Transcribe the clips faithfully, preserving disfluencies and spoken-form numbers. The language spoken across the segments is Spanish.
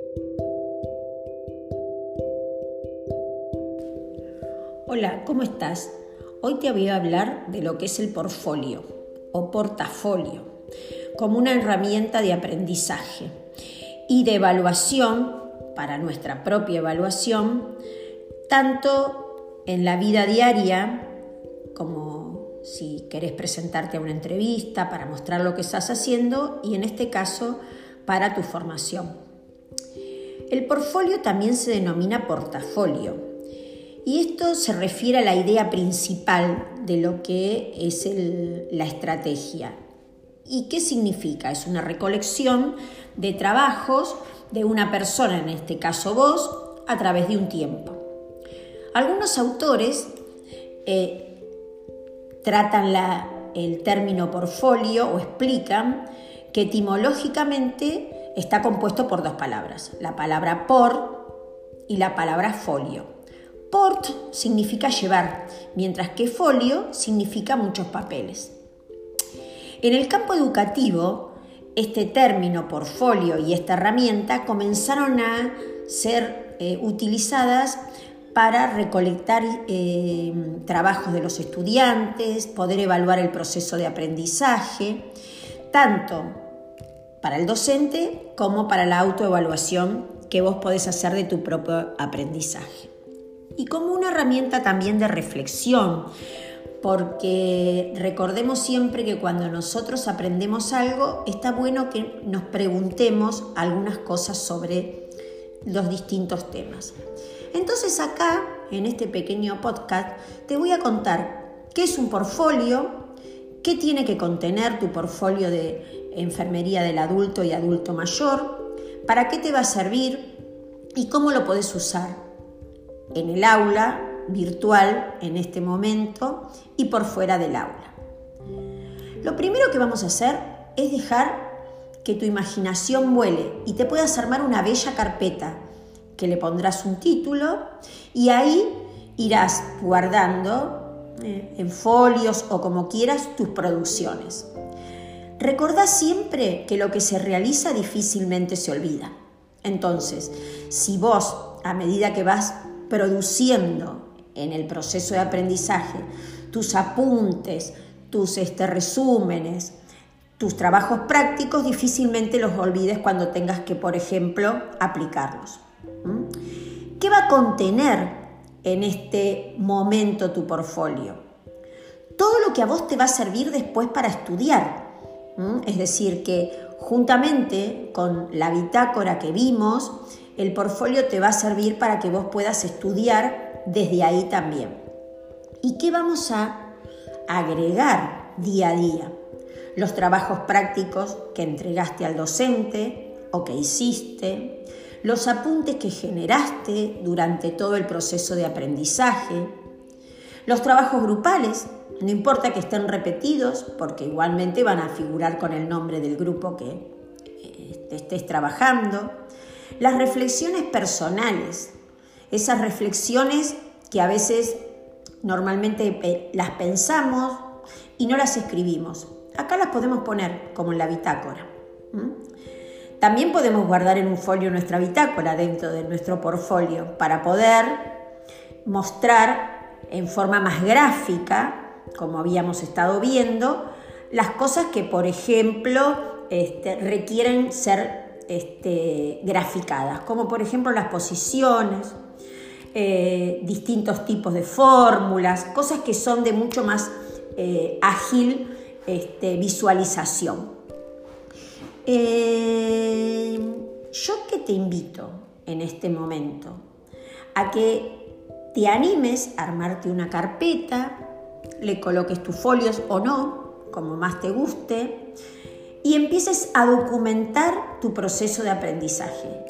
Hola, ¿cómo estás? Hoy te voy a hablar de lo que es el portfolio o portafolio, como una herramienta de aprendizaje y de evaluación para nuestra propia evaluación, tanto en la vida diaria como si querés presentarte a una entrevista para mostrar lo que estás haciendo y en este caso para tu formación. El portfolio también se denomina portafolio. Y esto se refiere a la idea principal de lo que es el, la estrategia. ¿Y qué significa? Es una recolección de trabajos de una persona, en este caso vos, a través de un tiempo. Algunos autores eh, tratan la, el término portfolio o explican que etimológicamente está compuesto por dos palabras, la palabra por y la palabra folio. Port significa llevar, mientras que folio significa muchos papeles. En el campo educativo, este término portfolio y esta herramienta comenzaron a ser eh, utilizadas para recolectar eh, trabajos de los estudiantes, poder evaluar el proceso de aprendizaje, tanto para el docente como para la autoevaluación que vos podés hacer de tu propio aprendizaje. Y como una herramienta también de reflexión, porque recordemos siempre que cuando nosotros aprendemos algo, está bueno que nos preguntemos algunas cosas sobre los distintos temas. Entonces acá, en este pequeño podcast, te voy a contar qué es un portfolio, qué tiene que contener tu portfolio de enfermería del adulto y adulto mayor, para qué te va a servir y cómo lo podés usar en el aula virtual en este momento y por fuera del aula. Lo primero que vamos a hacer es dejar que tu imaginación vuele y te puedas armar una bella carpeta que le pondrás un título y ahí irás guardando eh, en folios o como quieras tus producciones. Recordá siempre que lo que se realiza difícilmente se olvida. Entonces, si vos a medida que vas produciendo en el proceso de aprendizaje tus apuntes, tus este, resúmenes, tus trabajos prácticos, difícilmente los olvides cuando tengas que, por ejemplo, aplicarlos. ¿Mm? ¿Qué va a contener en este momento tu portfolio? Todo lo que a vos te va a servir después para estudiar. ¿Mm? Es decir, que juntamente con la bitácora que vimos, el portfolio te va a servir para que vos puedas estudiar desde ahí también. ¿Y qué vamos a agregar día a día? Los trabajos prácticos que entregaste al docente o que hiciste, los apuntes que generaste durante todo el proceso de aprendizaje, los trabajos grupales, no importa que estén repetidos, porque igualmente van a figurar con el nombre del grupo que estés trabajando, las reflexiones personales, esas reflexiones que a veces normalmente las pensamos y no las escribimos. Acá las podemos poner como en la bitácora. ¿Mm? También podemos guardar en un folio nuestra bitácora dentro de nuestro portfolio para poder mostrar en forma más gráfica, como habíamos estado viendo, las cosas que, por ejemplo, este, requieren ser Este, graficadas, como por ejemplo las posiciones, eh, distintos tipos de fórmulas, cosas que son de mucho más eh, ágil este, visualización. Eh, yo que te invito en este momento a que te animes a armarte una carpeta, le coloques tus folios o no, como más te guste, y empieces a documentar tu proceso de aprendizaje.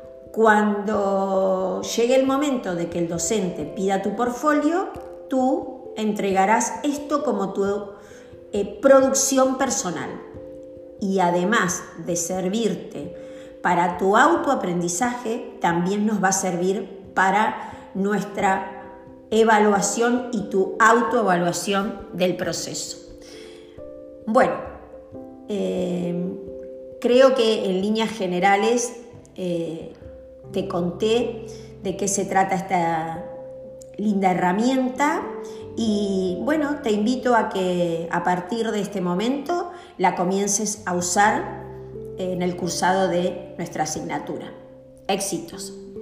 Cuando llegue el momento de que el docente pida tu portfolio, tú entregarás esto como tu eh, producción personal. Y además de servirte para tu autoaprendizaje, también nos va a servir para nuestra evaluación y tu autoevaluación del proceso. Bueno, eh, creo que en líneas generales eh, te conté de qué se trata esta linda herramienta y bueno, te invito a que a partir de este momento la comiences a usar en el cursado de nuestra asignatura. Éxitos.